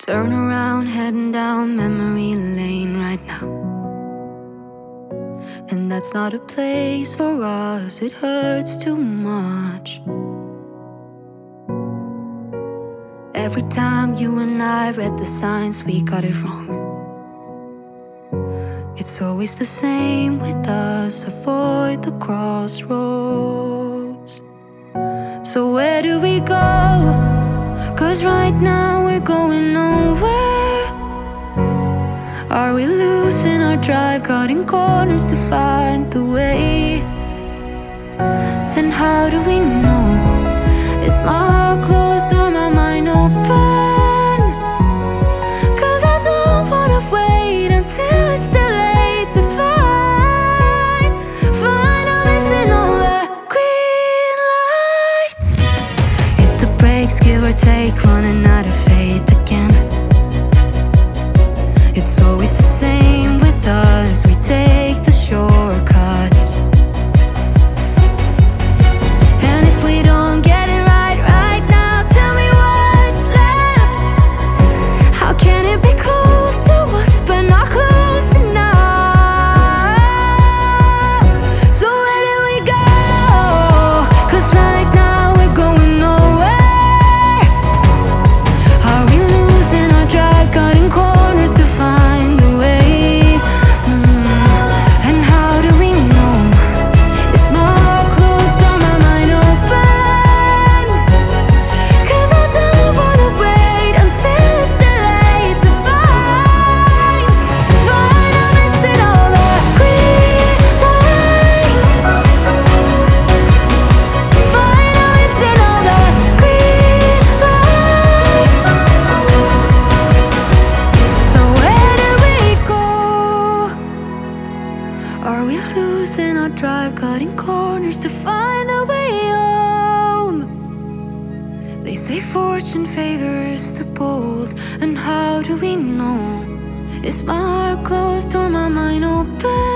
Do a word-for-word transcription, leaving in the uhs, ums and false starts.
Turn around, heading down memory lane right now. And that's not a place for us, it hurts too much. Every time you and I read the signs, we got it wrong. It's always the same with us, avoid the crossroads. So where do we go? Cause right now we're going nowhere. Are we losing our drive, cutting corners to find the way? And how do we know? Is my heart closed or my mind open? Cause I don't wanna wait until it's too late to find Find I'm missing all the green lights. Hit the brakes, give or take, running out of faith again. It's always the same with us, we take the shortcuts. And if we don't get it right right now, tell me what's left. How can it be close to us but not close enough? So where do we go? Cause right now we're going nowhere. Are we losing our drive, cutting corners to find the way? Mm. And how do we know? Is my heart closed or my mind open? Cause I don't wanna wait until it's too late to find Find I'm missing all the green lights. Find I'm missing all the green lights. So where do we go? Are we losing our drive, cutting corners to find the way home? They say fortune favors the bold, and how do we know? Is my heart closed or my mind open?